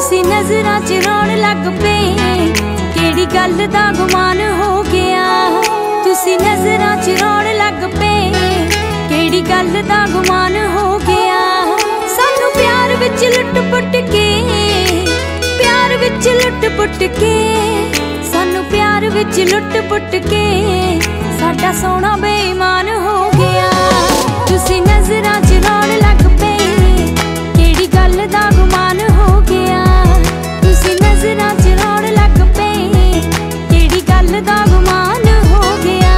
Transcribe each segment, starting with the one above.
तुसी नजरां च रौण लग पे, केड़ी गल दा गुमान हो गया। तुसी नजरां च रौण लग पे, केड़ी गल दा गुमान हो गया। सानू प्यार विच लुट पुट के, प्यार विच लुट पुट के, सानू प्यार विच लुट पुट के, साडा सोना बेईमान हो गया। तुसी नजरां च रौण लग पे, केड़ी गल दा गुमान हो गया। तुसी नजरां च रौण लग पे, केड़ी गल दा गुमान हो गया।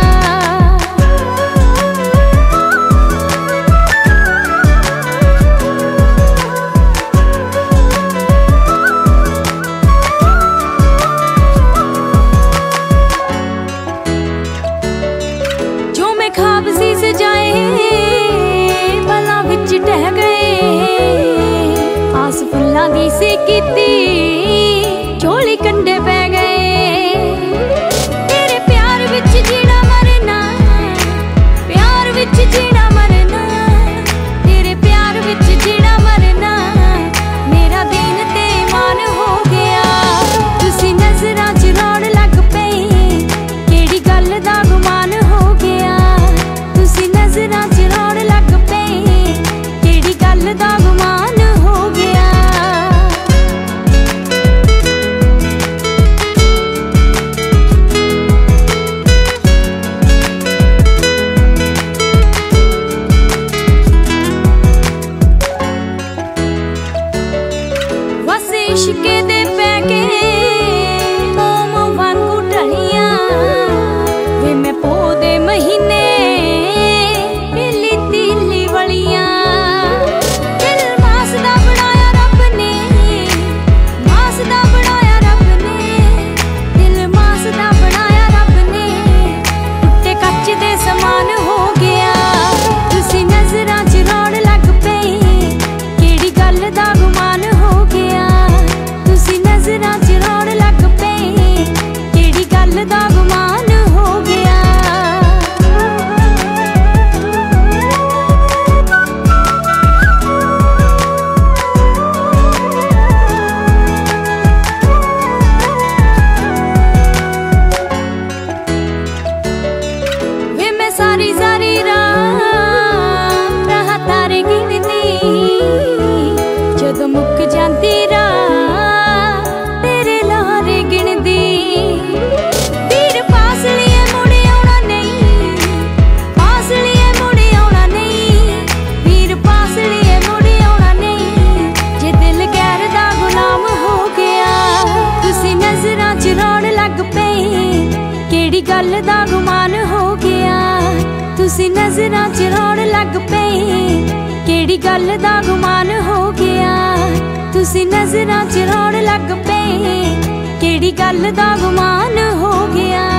जो मैं ख्वाब सी सजाए पलां विच ढह गए, आस फुल्लां दी सी कीती झोली कंडे पै गए। तेरे प्यार विच जीना मरना, प्यार विच जीना मरना, तेरे प्यार विच जीना मरना, मेरा दीन ते ईमान हो गया। तुसी नजरां च रौण लग पे, केड़ी गल दा गुमान हो गया। तुसी नजरां च रौण लग पे, केड़ी गल दा गुमान हो गया। बस इश्के दे पै के मोम वांगू ढलियां, वे मैं पो दे महीने तिली तिली वलियां। दिल मास दा बनाया रब ने, मास दा बनाया रब ने, दिल मास दा बनाया रब ने, टुटे कच्च दे समान हो गया। तुसी नजरां च रौण लग पे, केड़ी गल दा गुमान हो गया। तुसी नजरां च रौण लग पे, केड़ी गल दा गुमान हो गया। वे मैं सारी सारी रात राह तारे गिनदी, जदों मुक जांदी रात तेरे लारे गिनदी। वीर पास लिए मुड़े आउणा नहीं, पास लिए मुड़े आउणा नहीं, वीर पास लिए मुड़े आउणा नहीं, जे दिल गैर दा गुलाम हो गया। तुसी नजरां च रौण लग पे, केड़ी गल दा गुमान हो गया। तुसी नजरां च रौण लग पे, केड़ी गल दा गुमान हो गया। तुसी नजरां च रौण लग पे, केड़ी गल दा गुमान हो गया।